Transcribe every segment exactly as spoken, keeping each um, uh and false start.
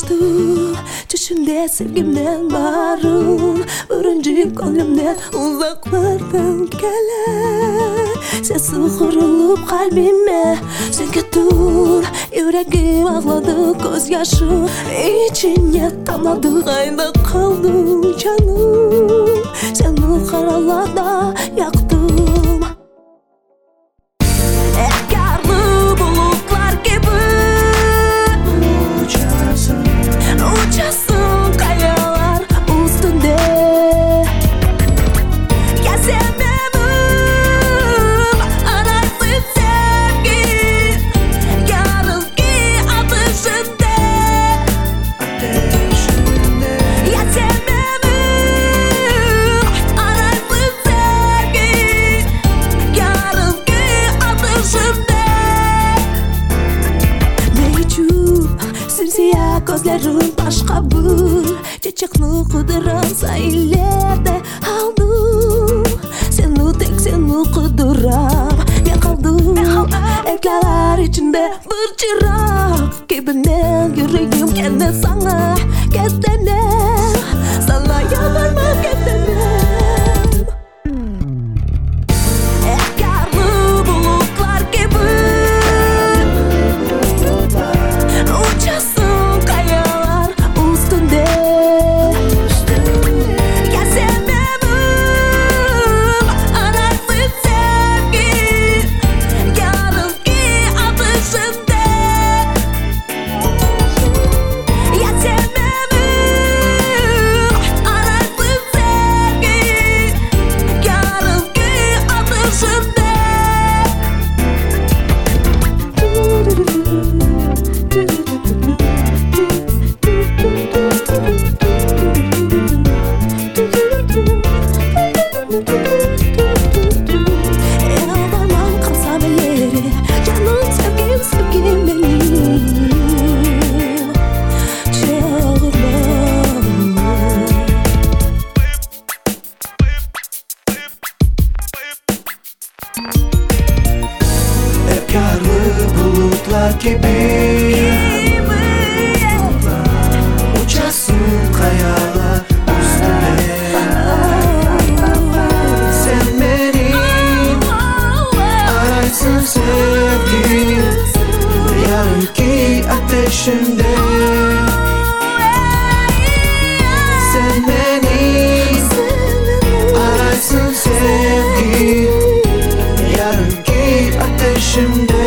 Sayıştım düşümde sevgimden barın, örüncük gönlümden uzaklardan gelir. Sesi kırılıp kalbime söküp dur, yüreğim ağladı, gözyaşı içine damladı. Kayda kaldım canım, seni karalarda yaktım. Simsiyah gözlerim başka bir çiçekni kuduran sahillerde aldım. Seni tek seni kuduram ben kaldım. Ekler içinde bir çırak gibinden yüreğim kendi sana ketlenir. Sana yalvarmak ketlenir. Efkarlı bulutlar gibi uçasın kayalar üstüne. Sen benim araysın sevgim, yarınki ateşimde. Sen benim araysın sevgim, yarınki ateşimde.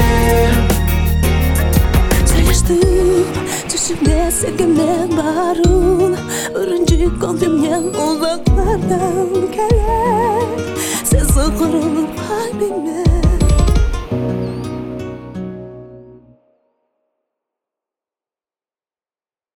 Sayıştım düşümde sevgimden barın, örüncük gönlümden uzaklardan gelir. Sesi kırılıp